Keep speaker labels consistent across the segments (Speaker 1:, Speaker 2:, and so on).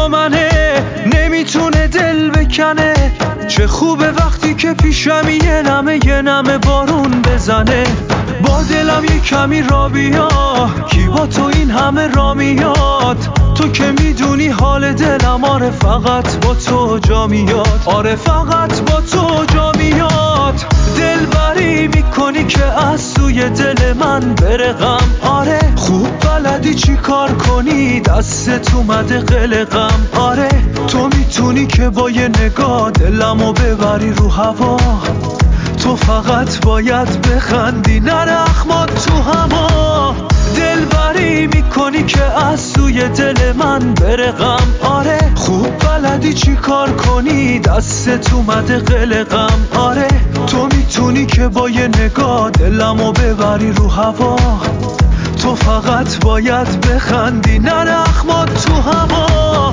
Speaker 1: با منه، نمیتونه دل بکنه. چه خوبه وقتی که پیشم یه نمه بارون بزنه. با دلم یه کمی را بیا، کی با تو این همه را میاد؟ تو که میدونی حال دلم، آره فقط با تو جا میاد، آره فقط با تو جا میاد. دلبری میکنی که از سوی دل من بره غم، آره خوب بلدی چی کار کنی، دستت اومده قلقم. آره تو میتونی که با یه نگاه دلمو ببری رو هوا. تو فقط باید بخندی، نره اخمات تو هوا. دلبری میکنی که از سوی دل من بره غم، آره خوب بلدی چی کار کنی، دستت اومده قلقم. آره تو میتونی که با یه نگاه دلمو ببری رو هوا. تو فقط باید بخندی، نره اخمات تو هوا.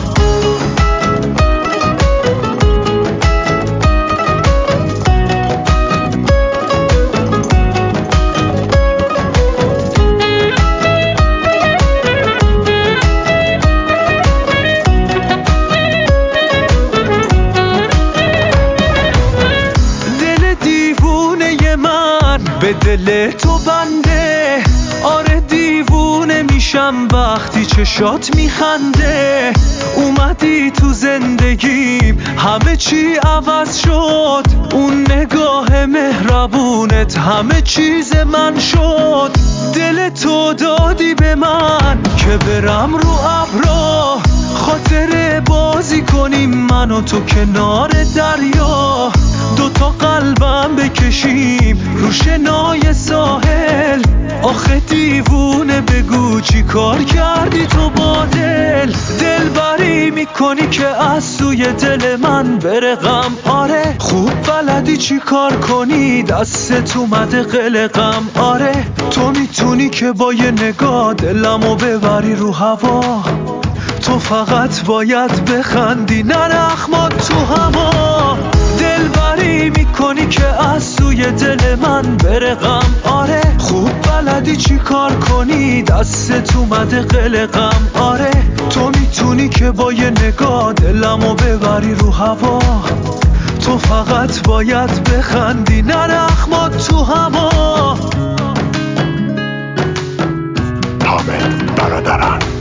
Speaker 1: به دل تو بنده، آره دیوونه میشم وقتی چشات میخنده. اومدی تو زندگیم همه چی عوض شد، اون نگاه مهربونت همه چیز من شد. دل تو دادی به من که برم رو ابرا، خاطر بازی کنیم من و تو کنار دریا. دوتا قلبم بکشیم رو شنای ساحل. آخه دیوونه بگو چی کار کردی تو با دل؟ دلبری میکنی که از سوی دل من بره غم، آره خوب بلدی چی کار کنی، دستت اومده قلقم. آره تو میتونی که با یه نگاه دلمو ببری رو هوا. تو فقط باید بخندی، نره اخمات تو هوا. دلبری میکنی که از سوی دل من بره غم، آره خوب بلدی چی کار کنی، دستت اومده قلقم. آره تو میتونی که با یه نگاه دلمو ببری رو هوا. تو فقط باید بخندی، نره اخمات تو هوا.
Speaker 2: حامد برادران.